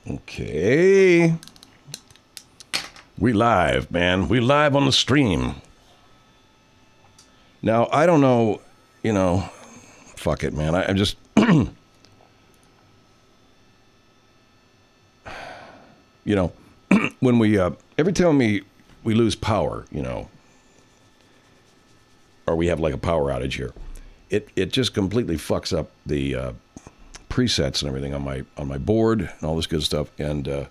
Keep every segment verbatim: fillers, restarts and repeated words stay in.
Okay. We live, man. We live on the stream. Now, I don't know, you know, fuck it, man. I, I'm just... you know, when we... Uh, every time we, we lose power, you know, or we have like a power outage here, it, it just completely fucks up the uh, presets and everything on my on my board and all this good stuff. And uh,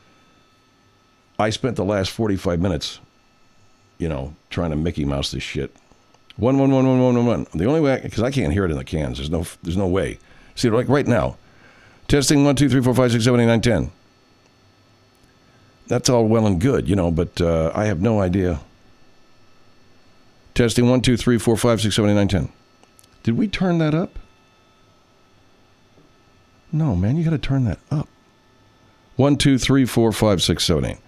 I spent the last forty-five minutes, you know, trying to Mickey Mouse this shit. One, one, one, one, one, one, one. The only way, because I, I can't hear it in the cans. There's no, there's no way. See, like right now, testing one, two, three, four, five, six, seven, eight, nine, ten. That's all well and good, you know, but uh, I have no idea. Testing one, two, three, four, five, six, seven, eight, nine, ten. Did we turn that up? No, man, you got to turn that up. One, two, three, four, five, six, seven, eight.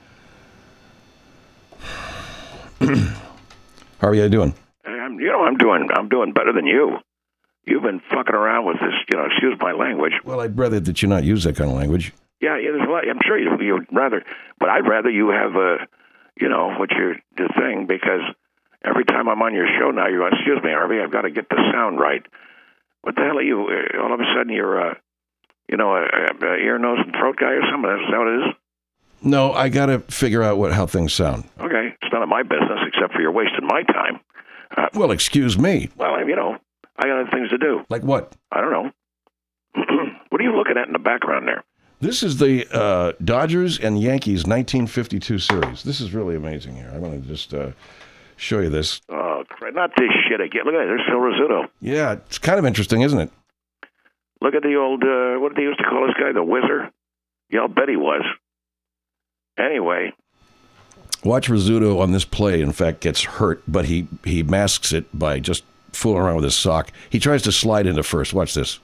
How are you doing? I'm, you know, I'm doing, I'm doing better than you. You've been fucking around with this, you know, excuse my language. Well, I'd rather that you not use that kind of language. Yeah, yeah, there's a lot. I'm sure you, you'd rather, but I'd rather you have a, you know, what you're the thing, because every time I'm on your show now, you're going, excuse me, Harvey, I've got to get the sound right. What the hell are you? All of a sudden, you're, uh, you know, a, a ear, nose, and throat guy or something? Is that what it is? No, I got to figure out what how things sound. Okay, it's none of my business except for you're wasting my time. Uh, well, excuse me. Well, you know, I got other things to do. Like what? I don't know. What are you looking at in the background there? This is the uh, Dodgers and Yankees nineteen fifty-two series. This is really amazing here. I'm going to just uh, show you this. Oh, not this shit again. Look at that. There's Phil Rizzuto. Yeah, it's kind of interesting, isn't it? Look at the old, uh, what did they used to call this guy? The Whizzer? Yeah, I'll bet he was. Anyway. Watch Rizzuto on this play, in fact, gets hurt, but he, he masks it by just fooling around with his sock. He tries to slide into first. Watch this.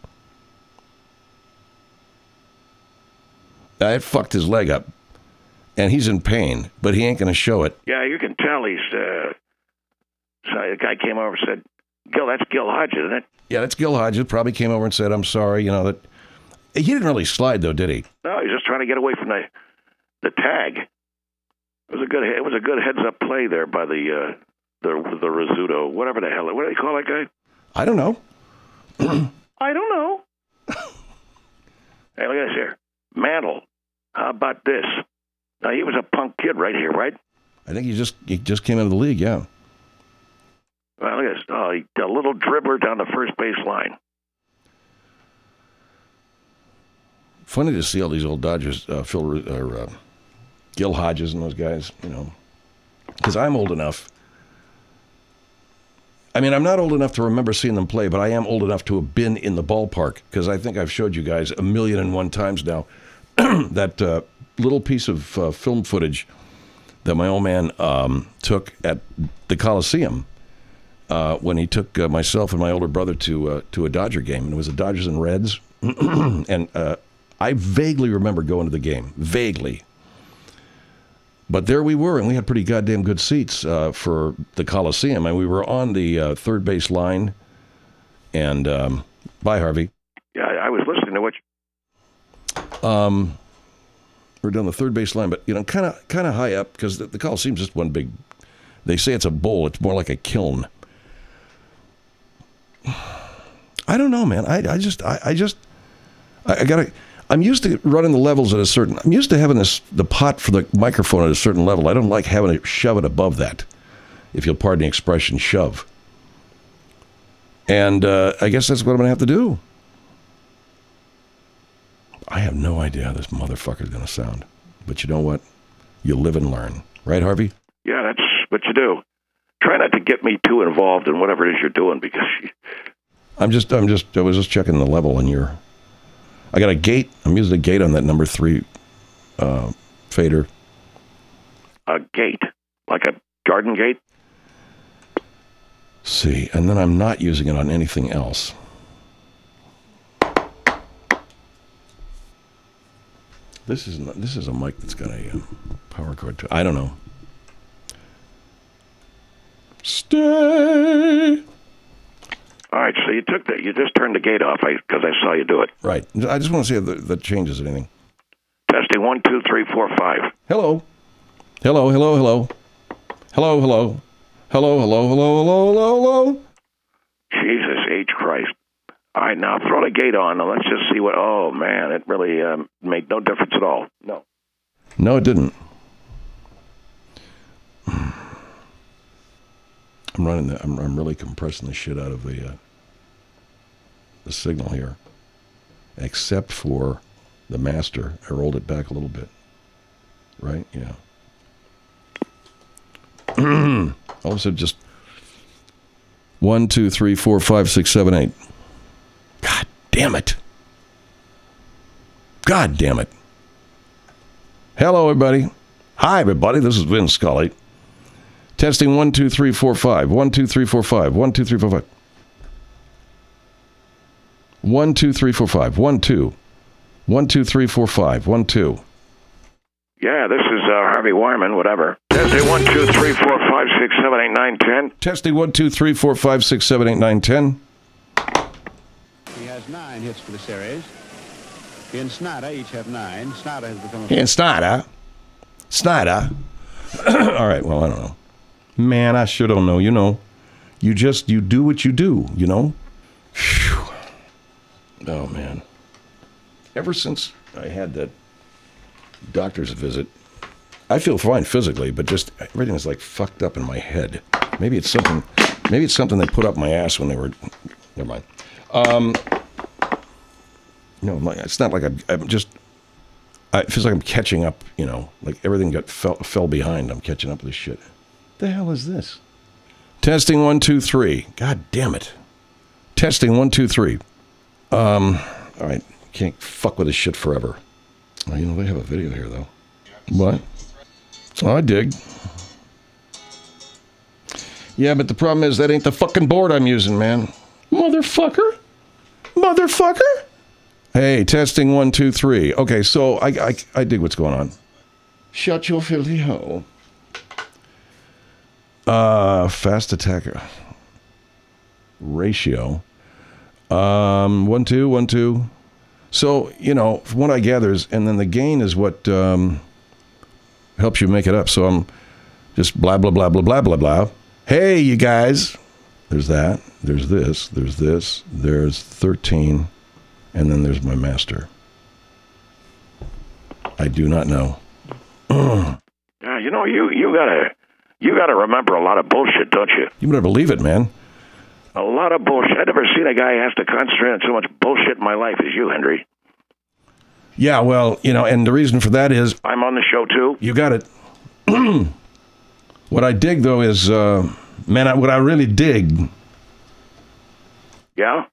Uh, it fucked his leg up, and he's in pain, but he ain't going to show it. Yeah, you can tell he's... Uh, so the guy came over and said, Gil, that's Gil Hodges, isn't it? Yeah, that's Gil Hodges. Probably came over and said, I'm sorry, you know, that... He didn't really slide, though, did he? No, he's just trying to get away from the the tag. It was a good it was a good heads-up play there by the uh, the the Rizzuto, whatever the hell. What do they call that guy? I don't know. I don't know. Hey, look at this here. Mantle. How about this? Now, he was a punk kid right here, right? I think he just he just came out of the league, yeah. Well, look at this. Oh, he, a little dribbler down the first base line. Funny to see all these old Dodgers, uh, Phil or uh, Gil Hodges and those guys, you know, because I'm old enough. I mean, I'm not old enough to remember seeing them play, but I am old enough to have been in the ballpark, because I think I've showed you guys a million and one times now that uh, little piece of uh, film footage that my old man um, took at the Coliseum uh, when he took uh, myself and my older brother to uh, to a Dodger game, and it was the Dodgers and Reds, and uh, I vaguely remember going to the game, vaguely. But there we were, and we had pretty goddamn good seats uh, for the Coliseum, and we were on the uh, third base line. And um, bye, Harvey. Yeah, I was listening to what. You... Um, we're down the third base line, but you know, kind of, kind of high up, because the, the Coliseum's just one big. They say it's a bowl; it's more like a kiln. I don't know, man. I, I just, I, I just, I, I gotta. I'm used to running the levels at a certain... I'm used to having this the pot for the microphone at a certain level. I don't like having to shove it above that, if you'll pardon the expression, shove. And uh, I guess that's what I'm going to have to do. I have no idea how this motherfucker's going to sound. But you know what? You live and learn. Right, Harvey? Yeah, that's what you do. Try not to get me too involved in whatever it is you're doing, because... You... I'm just... I'm just... I was just checking the level on your... I got a gate. I'm using a gate on that number three uh, fader. A gate? Like a garden gate? See, and then I'm not using it on anything else. This is not, this is a mic that's got a um, power cord to it. I don't know. Stay. All right, so you took that. You just turned the gate off because I, I saw you do it. Right. I just want to see if that changes anything. Testing one, two, three, four, five. Hello. Hello, hello, hello. Hello, hello. Hello, hello, hello, hello, hello, hello. Jesus H. Christ. All right, now throw the gate on and let's just see what... Oh, man, it really um, made no difference at all. No. No, it didn't. I'm running the, I'm, I'm really compressing the shit out of the, uh, the signal here. Except for the master. I rolled it back a little bit. Right? Yeah. All of a sudden, just one, two, three, four, five, six, seven, eight. God damn it. God damn it. Hello, everybody. Hi, everybody. This is Vin Scully. Testing one, two, three, four, five. One, two, three, four, five. One, two, three, four, five. One, two, three, four, five. One, two. One, two, three, four, five. One, two. Yeah, this is uh, Harvey Wyman, whatever. Testing one, two, three, four, five, six, seven, eight, nine, ten. Testing one, two, three, four, five, six, seven, eight, nine, ten. He has nine hits for the series. He and Snyder each have nine. Snyder has become a... He and Snyder. Snyder. All right, well, I don't know. Man, I sure don't know. You know, you just, you do what you do, you know? Phew. Oh, man. Ever since I had that doctor's visit, I feel fine physically, but just everything is like fucked up in my head. Maybe it's something, maybe it's something they put up my ass when they were, never mind. Um, no, it's not like I'm, I'm just, it feels like I'm catching up, you know, like everything got fell, fell behind. I'm catching up with this shit. The hell is this? Testing one, two, three. God damn it. Testing one, two, three. Um, all right. Can't fuck with this shit forever. Oh, you know, they have a video here, though. What? Oh, I dig. Yeah, but the problem is that ain't the fucking board I'm using, man. Motherfucker. Motherfucker. Hey, testing one, two, three. Okay, so I, I, I dig what's going on. Shut your filthy hole. Uh, fast attacker. Ratio. Um, one, two, one, two. So, you know, from what I gather is, and then the gain is what um, helps you make it up. So I'm just blah, blah, blah, blah, blah, blah, blah. Hey, you guys. There's that. There's this. There's this. There's thirteen. And then there's my master. I do not know. Yeah, you know, you, you gotta, you gotta remember a lot of bullshit, don't you? You better believe it, man. A lot of bullshit. I've never seen a guy who has to concentrate on so much bullshit in my life as you, Henry. Yeah, well, you know, and the reason for that is... I'm on the show, too. You got it. What I dig, though, is... Uh, man, I, what I really dig... Yeah?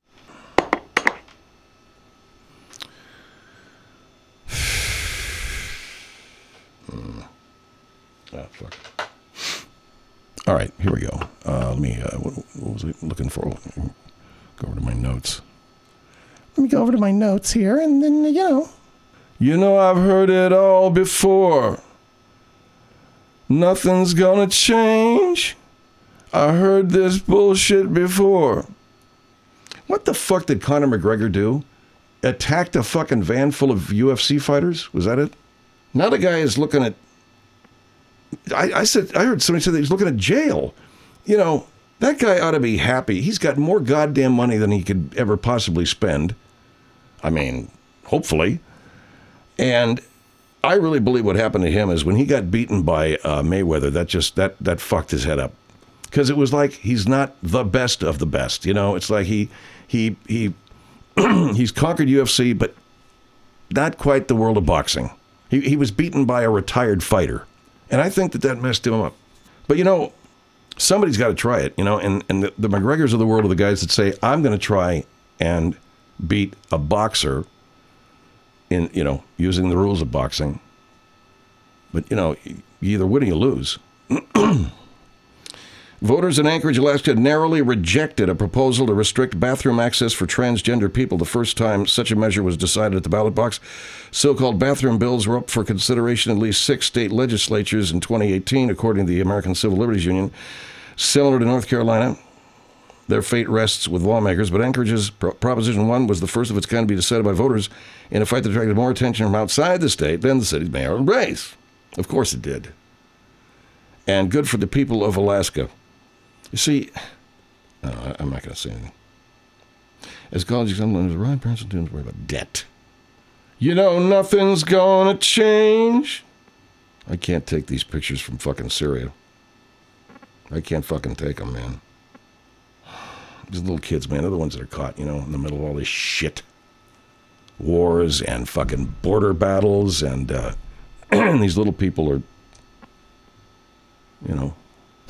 Oh, fuck. All right, here we go. Uh, let me, uh, what, what was I looking for? Go over to my notes. Let me go over to my notes here, and then, you know. You know, I've heard it all before. Nothing's gonna change. I heard this bullshit before. What the fuck did Conor McGregor do? Attacked a fucking van full of U F C fighters? Was that it? Now the guy is looking at... I, I said, I heard somebody say that he's looking at jail. You know, that guy ought to be happy. He's got more goddamn money than he could ever possibly spend. I mean, hopefully. And I really believe what happened to him is when he got beaten by uh, Mayweather, that just, that, that fucked his head up. Because it was like he's not the best of the best. You know, it's like he, he, he, he's conquered U F C, but not quite the world of boxing. He, he was beaten by a retired fighter. And I think that that messed him up. But, you know, somebody's got to try it, you know, and, and the, the McGregors of the world are the guys that say, I'm going to try and beat a boxer in, you know, using the rules of boxing. But, you know, you either win or you lose. Voters in Anchorage, Alaska narrowly rejected a proposal to restrict bathroom access for transgender people the first time such a measure was decided at the ballot box. So-called bathroom bills were up for consideration in at least six state legislatures in twenty eighteen, according to the American Civil Liberties Union. Similar to North Carolina, their fate rests with lawmakers, but Anchorage's Pro- Proposition one was the first of its kind to be decided by voters in a fight that attracted more attention from outside the state than the city's mayoral race. Of course it did. And good for the people of Alaska. You see, no, I'm not going to say anything. As college examiners arrive, parents and students worry about debt. You know, nothing's going to change. I can't take these pictures from fucking Syria. I can't fucking take them, man. These little kids, man, they're the ones that are caught, you know, in the middle of all this shit. Wars and fucking border battles, and uh, these little people are, you know.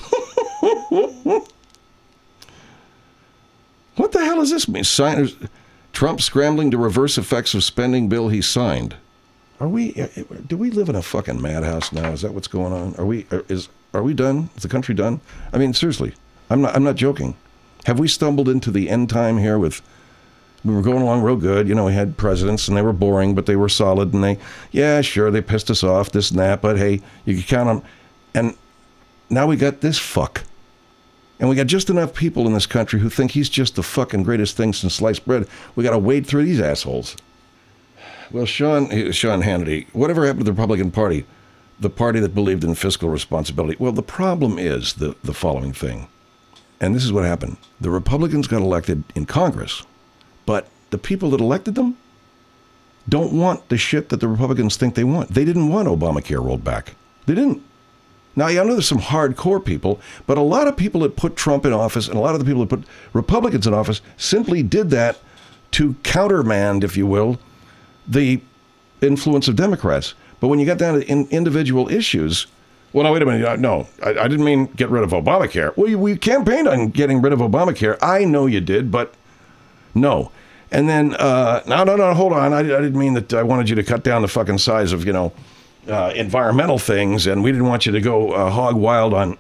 What the hell does this mean? Signers, Trump scrambling to reverse effects of spending bill he signed. Are we, do we live in a fucking madhouse now? Is that what's going on? Are we, is, are we done? Is the country done? I mean, seriously, I'm not, I'm not joking. Have we stumbled into the end time here with, we were going along real good. You know, we had presidents and they were boring, but they were solid, and they, yeah, sure, they pissed us off, this and that, but hey, you can count on, and now we got this fuck. And we got just enough people in this country who think he's just the fucking greatest thing since sliced bread. We got to wade through these assholes. Well, Sean, Sean Hannity, whatever happened to the Republican Party, the party that believed in fiscal responsibility? Well, the problem is the, the following thing. And this is what happened. The Republicans got elected in Congress, but the people that elected them don't want the shit that the Republicans think they want. They didn't want Obamacare rolled back. They didn't. Now, I know there's some hardcore people, but a lot of people that put Trump in office and a lot of the people that put Republicans in office simply did that to countermand, if you will, the influence of Democrats. But when you got down to in individual issues, well, now, wait a minute. No, I, I didn't mean get rid of Obamacare. Well, we campaigned on getting rid of Obamacare. I know you did, but no. And then, uh, no, no, no, hold on. I, I didn't mean that I wanted you to cut down the fucking size of, you know, Uh, environmental things, and we didn't want you to go uh, hog wild on,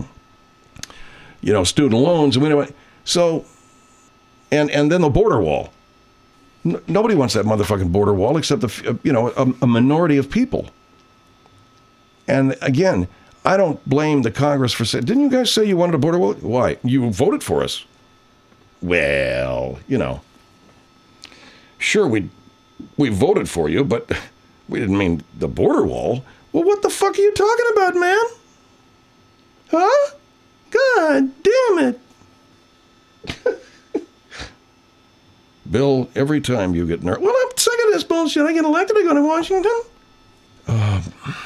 you know, student loans, and we didn't. So, and and then the border wall. N- nobody wants that motherfucking border wall except the, you know, a, a minority of people. And again, I don't blame the Congress for saying, didn't you guys say you wanted a border wall? Why? You voted for us. Well, you know, sure we we voted for you, but we didn't mean the border wall. Well, what the fuck are you talking about, man? Huh? God damn it. Bill, every time you get nervous, well, I'm sick of this bullshit. I get elected, I go to Washington. Um,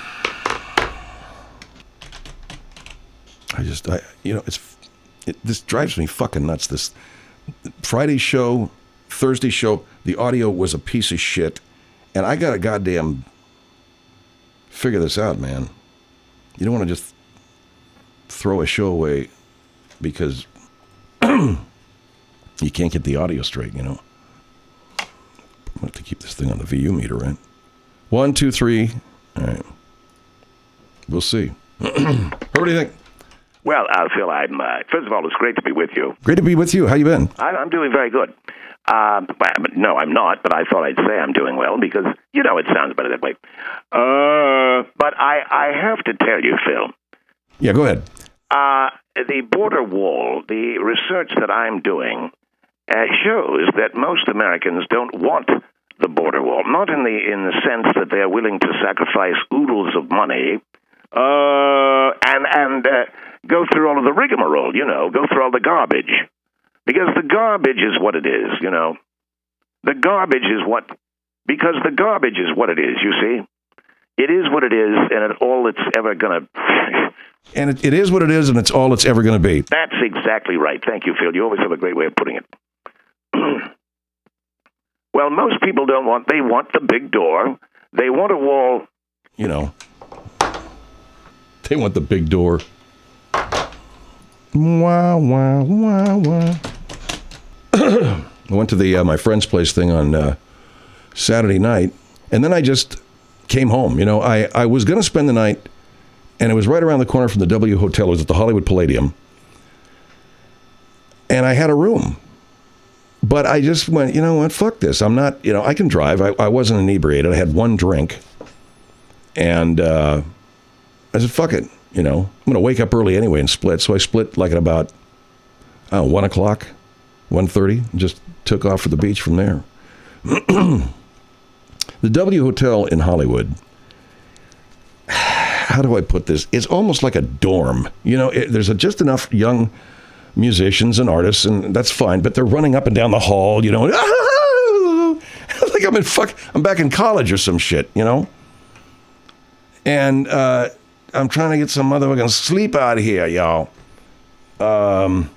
I just, I, you know, it's, it, this drives me fucking nuts. This Friday show, Thursday show, the audio was a piece of shit. And I got to goddamn figure this out, man. You don't want to just throw a show away because you can't get the audio straight, you know. I'm going to have to keep this thing on the V U meter, right? One, two, three. All right. We'll see. What do you think? Well, uh, Phil, I'm, uh, first of all, it's great to be with you. Great to be with you. How you been? I, I'm doing very good. Um, no, I'm not, but I thought I'd say I'm doing well because, you know, it sounds better that way. Uh, but I, I have to tell you, Phil. Yeah, go ahead. Uh, the border wall, the research that I'm doing uh, shows that most Americans don't want the border wall, not in the in the sense that they're willing to sacrifice oodles of money uh, and, and uh, go through all of the rigmarole, you know, go through all the garbage. Because the garbage is what it is, you know. The garbage is what, because the garbage is what it is, you see. It is what it is, and it's all it's ever going to... And it, it is what it is, and it's all it's ever going to be. That's exactly right. Thank you, Phil. You always have a great way of putting it. Well, most people don't want, they want the big door. They want a wall. You know, they want the big door. Wow, wow, wow, wow. I went to the uh, my friend's place thing on uh, Saturday night, and then I just came home. You know, I, I was going to spend the night, and it was right around the corner from the W Hotel. It was at the Hollywood Palladium. And I had a room. But I just went, you know what, fuck this. I'm not, you know, I can drive. I, I wasn't inebriated. I had one drink. And uh, I said, fuck it. You know, I'm going to wake up early anyway and split. So I split like at about oh, one o'clock, one thirty, just took off for the beach from there. The W Hotel in Hollywood, how do I put this? It's almost like a dorm. You know, it, there's a, just enough young musicians and artists, and that's fine, but they're running up and down the hall, you know, like I'm in fuck, I'm back in college or some shit, you know? And uh, I'm trying to get some motherfucking sleep out here, y'all. Um...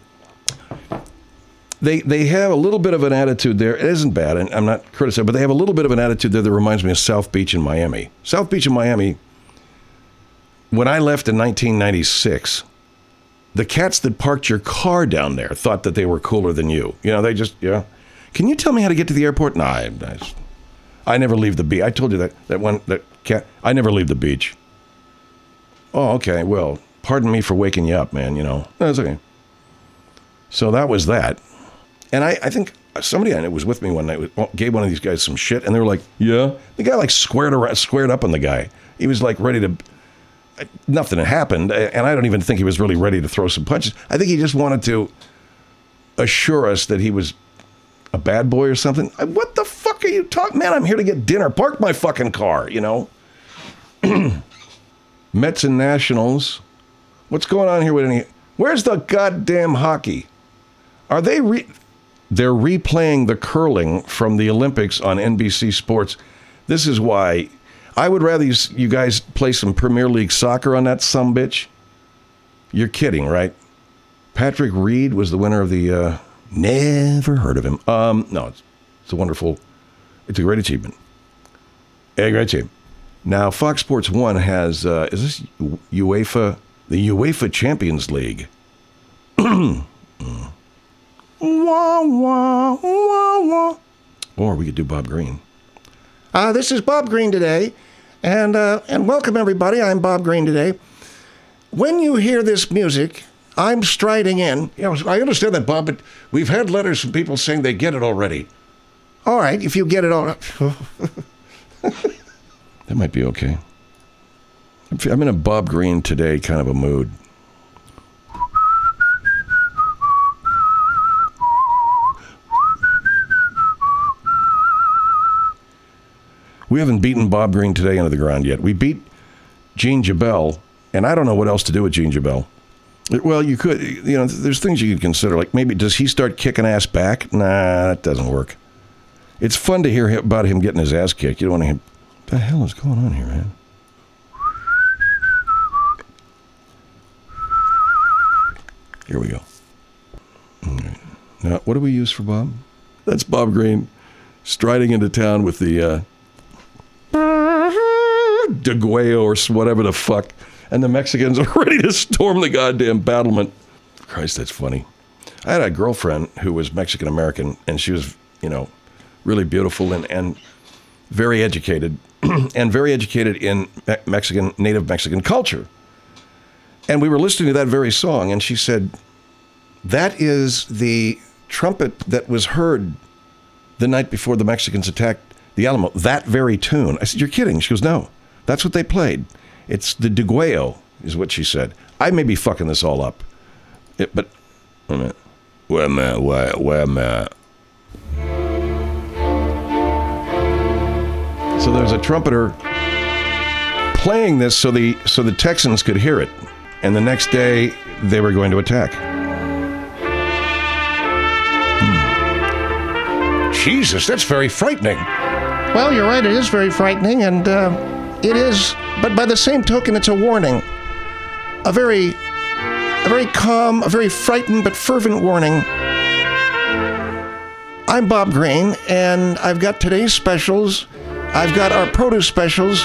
They they have a little bit of an attitude there. It isn't bad, and I'm not criticizing, but they have a little bit of an attitude there that reminds me of South Beach in Miami. South Beach in Miami, when I left in nineteen ninety-six, the cats that parked your car down there thought that they were cooler than you. You know, they just, yeah. Can you tell me how to get to the airport? No, I, I, I never leave the beach. I told you that, that one, that cat, I never leave the beach. Oh, okay, well, pardon me for waking you up, man, you know. That's okay. So that was that. And I, I think somebody I knew was with me one night, gave one of these guys some shit, and they were like, yeah. The guy like squared around, squared up on the guy. He was like ready to, nothing had happened, and I don't even think he was really ready to throw some punches. I think he just wanted to assure us that he was a bad boy or something. What the fuck are you talking? Man, I'm here to get dinner. Park my fucking car, you know? Mets and Nationals. What's going on here with any, where's the goddamn hockey? Are they re... They're replaying the curling from the Olympics on N B C Sports. This is why I would rather you, you guys play some Premier League soccer on that sumbitch. You're kidding, right? Patrick Reed was the winner of the, uh, never heard of him. Um, no, it's, it's a wonderful, it's a great achievement. A great achievement. Now, Fox Sports one has, uh, is this UEFA, the UEFA Champions League? mm. Wah, wah, wah, wah. Or we could do Bob Green. Uh, this is Bob Green today, and uh, and welcome everybody. I'm Bob Green today. When you hear this music, I'm striding in. You know, I understand that, Bob, but we've had letters from people saying they get it already. All right, if you get it all, that might be okay. I'm in a Bob Green today kind of a mood. We haven't beaten Bob Green today into the ground yet. We beat Gene Jabel, and I don't know what else to do with Gene Jabel. Well, you could, you know, there's things you could consider. Like maybe, does he start kicking ass back? Nah, that doesn't work. It's fun to hear about him getting his ass kicked. You don't want to hear, what the hell is going on here, man? Here we go. Okay. Now, what do we use for Bob? That's Bob Green striding into town with the, uh, Deguello or whatever the fuck, and the Mexicans are ready to storm the goddamn battlement. Christ, that's funny. I had a girlfriend who was Mexican American, and she was, you know, really beautiful and, and very educated, and very educated in Me- Mexican, native Mexican culture. And we were listening to that very song, and she said, that is the trumpet that was heard the night before the Mexicans attacked the Alamo, that very tune. I said, you're kidding. She goes, no, that's what they played. It's the Deguello, is what she said. I may be fucking this all up. It, but, wait a minute. Wait a minute, wait, wait a minute. So there's a trumpeter playing this so the, so the Texans could hear it. And the next day, they were going to attack. Hmm. Jesus, that's very frightening. Well, you're right, it is very frightening, and uh, it is, but by the same token, it's a warning. A very, a very calm, a very frightened but fervent warning. I'm Bob Green, and I've got today's specials. I've got our produce specials.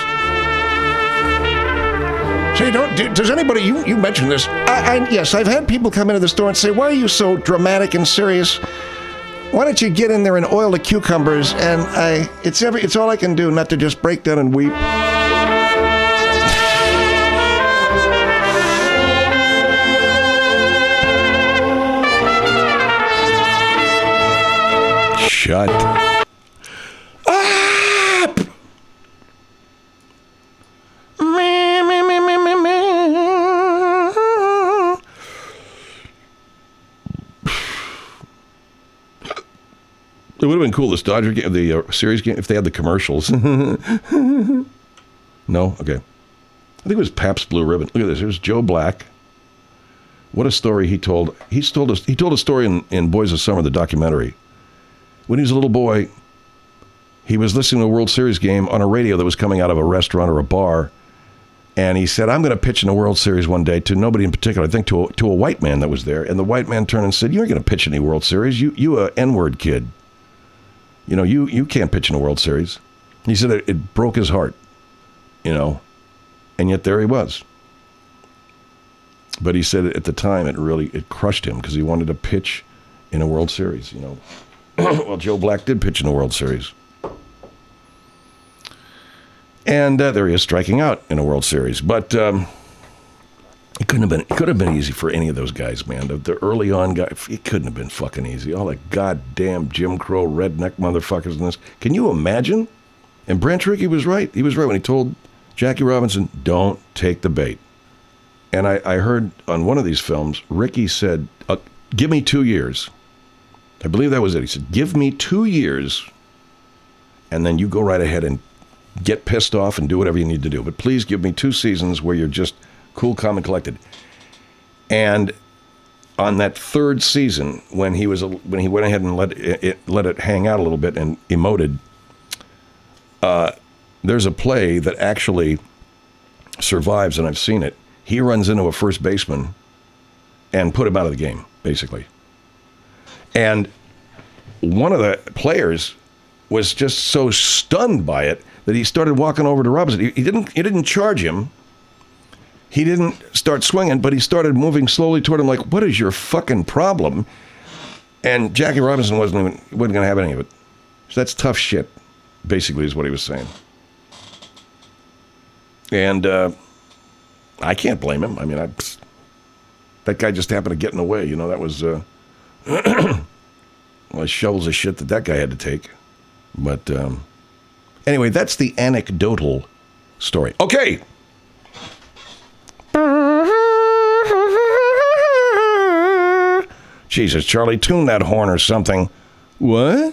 Say, don't, do, does anybody, you, you mentioned this. I, I, yes, I've had people come into the store and say, why are you so dramatic and serious? Why don't you get in there and oil the cucumbers? And I, it's every, it's all I can do not to just break down and weep. Shut up! Me, me, me, me, me, me. It would have been cool, this Dodger game, the uh, series game, if they had the commercials. No? Okay. I think it was Pabst Blue Ribbon. Look at this. Here's Joe Black. What a story he told. He's told us. He told a story in, in Boys of Summer, the documentary. When he was a little boy, he was listening to a World Series game on a radio that was coming out of a restaurant or a bar. And he said, I'm going to pitch in a World Series one day to nobody in particular, I think to a, to a white man that was there. And the white man turned and said, you ain't going to pitch in any World Series. You you a N-word kid. You know, you, you can't pitch in a World Series. He said it, it broke his heart, you know. And yet there he was. But he said at the time it really, it crushed him because he wanted to pitch in a World Series, you know. Well, Joe Black did pitch in a World Series. And uh, there he is striking out in a World Series. But um, it couldn't have been. It could have been easy for any of those guys, man. The, the early on guy, it couldn't have been fucking easy. All the goddamn Jim Crow redneck motherfuckers in this. Can you imagine? And Branch Rickey was right. He was right when he told Jackie Robinson, "Don't take the bait." And I, I heard on one of these films, Rickey said, uh, "Give me two years." I believe that was it. He said, "Give me two years, and then you go right ahead and get pissed off and do whatever you need to do. But please give me two seasons where you're just cool, calm, and collected." And on that third season, when he was when he went ahead and let it, it let it hang out a little bit and emoted, uh, there's a play that actually survives, and I've seen it. He runs into a first baseman and put him out of the game, basically. And one of the players was just so stunned by it that he started walking over to Robinson. He, he didn't. He didn't charge him. He didn't start swinging, but he started moving slowly toward him, like, "What is your fucking problem?" And Jackie Robinson wasn't even wasn't going to have any of it. So that's tough shit, basically, is what he was saying. And uh, I can't blame him. I mean, I, that guy just happened to get in the way. You know, that was uh, well, shovels of shit that that guy had to take. But um, anyway, that's the anecdotal story. Okay. Jesus, Charlie, tune that horn or something. What?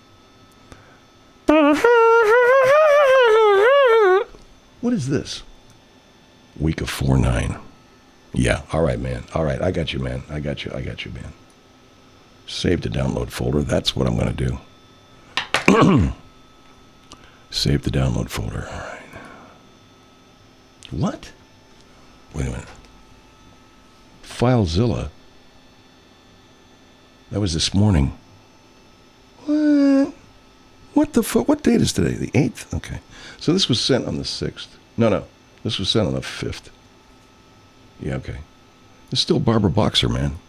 What is this? Week of four nine. Yeah, all right, man. All right, I got you, man. I got you. I got you, man. Save the download folder. That's what I'm going to do. Save the download folder. All right. What? Wait a minute. FileZilla. That was this morning. What? What the fuck? What date is today? The eighth? Okay. So this was sent on the sixth. No, no. This was sent on the fifth. Yeah, okay. It's still Barbara Boxer, man.